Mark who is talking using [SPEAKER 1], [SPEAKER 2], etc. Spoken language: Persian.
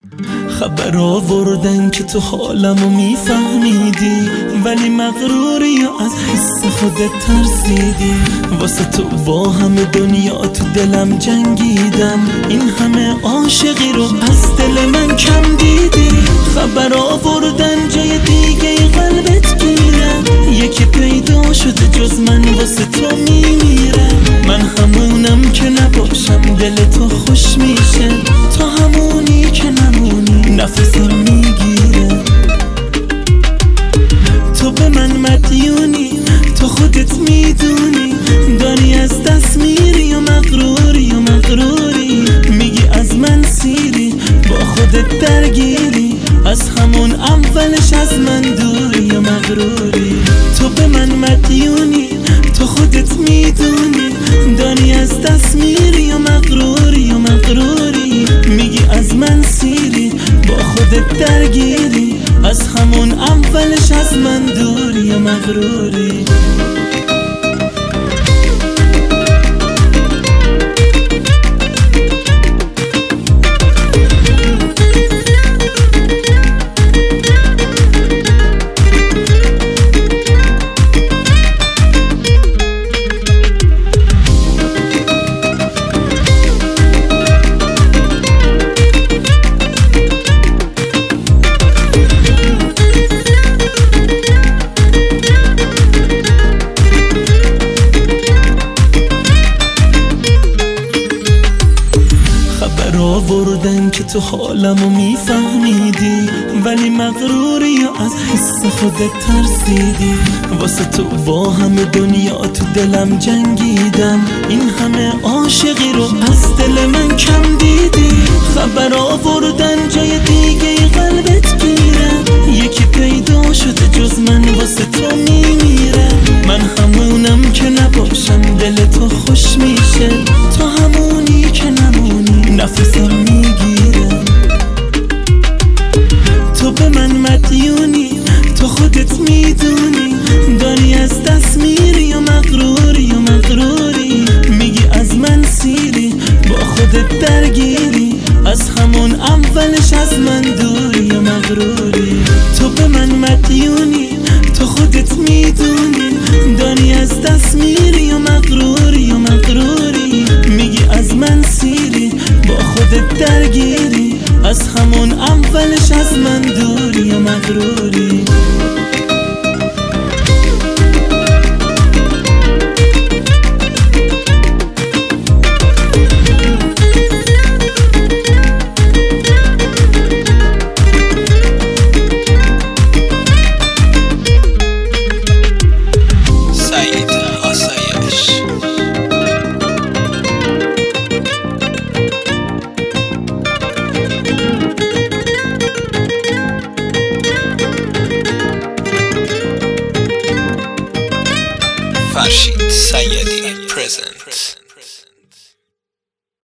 [SPEAKER 1] خبر آوردن که تو حالمو میفهمیدی، ولی مغروری یا از حس خودت ترسیدی. واسه تو با همه دنیا تو دلم جنگیدم، این همه عاشقی رو از دل من کم دیدی. خبر آوردن جای دیگه قلبت گیره، یکی پیدا شده جز من واسه تو میمیره. من همونم که نباشم دل تو خوش میشه، تو همونی که نمونی نفسم میگیره. تو به من مدیونی، تو خودت میدونی، داری از دست میری یا مغروری میگی از من سیری، با خودت درگیری، از همون اولش از من دوری یا مغروری. تو به من مدیونی، تو خودت میدونی، داری از دست میری یا مغروری میگی از من سیری، با خودت درگیری، از همون اولش از من دوری یا مغروری. آوردن که تو حالمو میفهمیدی، ولی مغروری یا از حس خودت ترسیدی. واسه تو با همه دنیا تو دلم جنگیدم، این همه عاشقی رو از دل من کم دیدی. خبر آوردن جای دیگه قلبت گیره، یکی پیدا شده جز من واسه تو میمیره. من همونم که نباشم دل تو خوش میشه، تو همونی که نمونی نفسم میگیره. تو به من مدیونی، تو خودت میدونی، داری از دست میری یا مغروری میگی از من سیری، با خودت درگیری، از همون اولش از من دوری یا مغروری. تو به من مدیونی، تو خودت میدونی، داری از دست میری یا مغروری میگی از من سیری، با خودت درگیری، از همون اولش از من دوری یا مغروری.